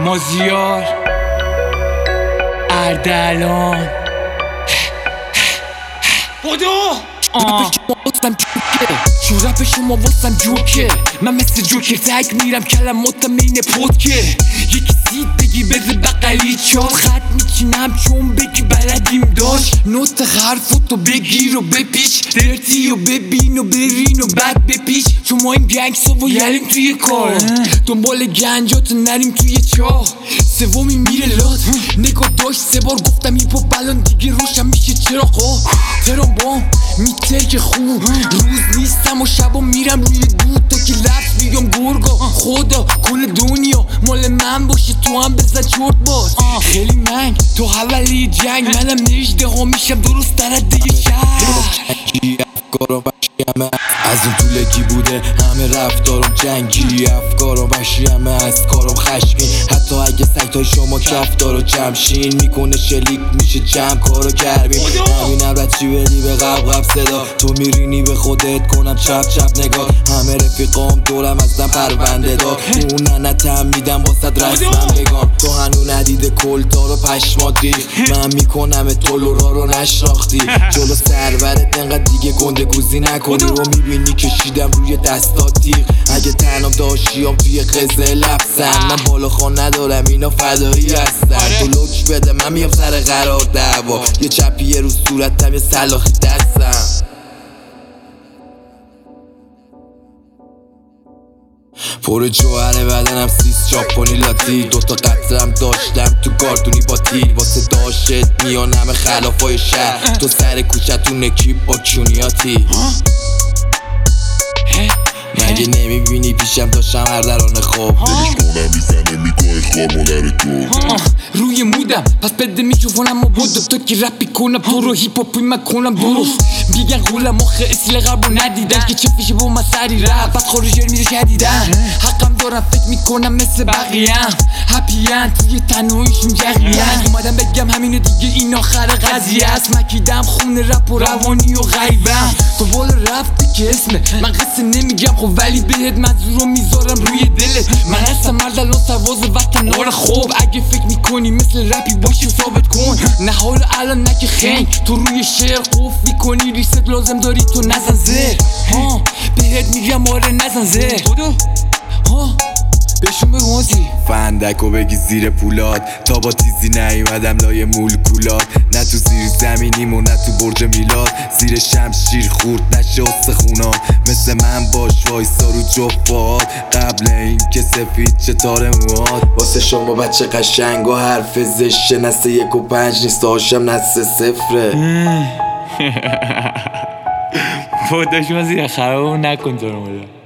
مازیار اردلان بودو رپ شما واسم جوکه من مثل جوکر تک میرم کلماتم این پودکه یکی سید بگی بده بقلی چات خط میچینم چون بگی بلدیم داشت نوت حرفاتو بگیر و بپیچ درتی و ببین و برین و بعد بپیچ چون ما این گنگسا و یلیم توی کار دنبال گنجات نریم توی چاه سومی میره لات نگاه داشت 3 بار گفتم هیپ هاپ الان دیگه روشن میشه چراغا ترام بام میترک خوب روز نیستم و شبا میرم روی دود تا که لفظ میگم گرگا خدا کل دنیا مال من باشه تو هم بزن چرت باز خیلی منگ تو حولی جنگ منم نجده ها میشم درست درده شهر افکارم وحشیمه از اون طولکی بوده همه رفتارم جنگی افکارم وحشیمه از کارم خشمگین حتی اگه سگتای شما کفتار و جمشین میکنه شلیک میشه جمع کارو کردیم نبینم رچی بدی به قبقب صدا تو میرینی به خودت کنم چپ چپ نگاه همه رفیقام دورم ازم پرونده دار اون نتم میدم واسد رسمم بگم تو هنو ندیده کلتار و پشمات ریخ من میکنم تو لورا رو نشناختی جلو سرورت انقدر دیگه گنده گوزی نکنی و میبینی کشیدم روی دستات تیغ اگه تنم داشتیم توی قزه لبسن من بالا خان ندارم اینا فدایی هستن تو لوچ بده من میام سر قرار دعوا یه چپیه رو صورتم یه سلاخی دستم پر جوهره بدنم سیس ژاپنی لاتی دوتا قطرم داشتم تو گاردونی با تیر واسه داشت میانم خلافای شهر تو سر کوچتون اکیپ با کیونیاتی مگه نمیبینی پیشم داشتم اردلان خواب دلش کنم میزنه میگاه خواب مادر تو روی مودم پس بده میکروفونم و بودم تو که رپی کنم تو رو هیپ هاپی من کنم درست بیگن غولم آخه اصل غربو ندیدن که چه پیشه با من سری رپ بعد خارجی میره شدیدن حقم دارم فکر میکنم مثل بقیه هپیان توی تنهاییشون جغیان اومدم بگم همینو دیگه این آخر قضیه است مکیدم خون رپ و روانی و غیبم تو بالا رفته که اسمه من قصه نمیگم خب ولی بهت منظورو میذارم روی دلت من هستم اردلان سرباز وطن نار خوب اگه فکر میکنی مثل رپی باشی ثابت کن نه حالا الان نه که خنگ تو روی شعر خوف میکنی ریست لازم داری تو نزن زر بهت میگم آره نزن زر بهشون بگو مازی فندکو بگی زیر پولاد تا با تیزی نیومدم لای مولکولات نه تو زیر زمینیم و نه تو برج میلاد زیر شمشیر خورد نشه استخونات مثل من باش وایسا رو جفات قبل این که سفید چه تار موهات واسه شما بچه قشنگ و حرف زشه نسه 1 و 5 نیست هاشم نسه 0 بوداش مازی خرابو نکن تو رو مولا